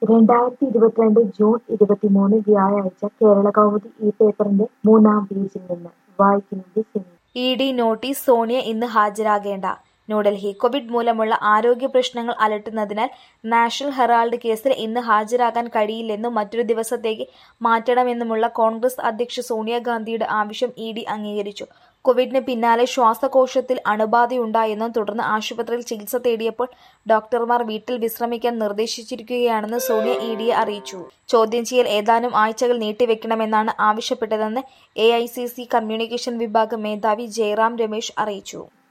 2022 June 23 വ്യാഴാഴ്ച കേരളകൗമുദി ഈ പേപ്പറിന്റെ 3-ാം പേജിൽ നിന്ന് വായിക്കുന്നത് സിനി. ഇഡി നോട്ടീസ് സോണിയ ഇന്ന് ഹാജരാകേണ്ട. ന്യൂഡൽഹി കോവിഡ് മൂലമുള്ള ആരോഗ്യ പ്രശ്നങ്ങൾ അലട്ടുന്നതിനാൽ നാഷണൽ ഹെറാൾഡ് കേസിൽ ഇന്ന് ഹാജരാകാൻ കഴിയില്ലെന്നും മറ്റൊരു ദിവസത്തേക്ക് മാറ്റണമെന്നുമുള്ള കോൺഗ്രസ് അധ്യക്ഷ സോണിയാഗാന്ധിയുടെ ആവശ്യം ഇഡി അംഗീകരിച്ചു. കോവിഡിന് പിന്നാലെ ശ്വാസകോശത്തിൽ അണുബാധയുണ്ടായെന്നും തുടർന്ന് ആശുപത്രിയിൽ ചികിത്സ തേടിയപ്പോൾ ഡോക്ടർമാർ വീട്ടിൽ വിശ്രമിക്കാൻ നിർദ്ദേശിച്ചിരിക്കുകയാണെന്ന് സോണിയ ഇഡിയെ അറിയിച്ചു. ചോദ്യം ചെയ്യൽ ഏതാനും ആഴ്ചകൾ നീട്ടിവെക്കണമെന്നാണ് ആവശ്യപ്പെട്ടതെന്ന് എഐസിസി കമ്മ്യൂണിക്കേഷൻ വിഭാഗം മേധാവി ജയറാം രമേശ് അറിയിച്ചു.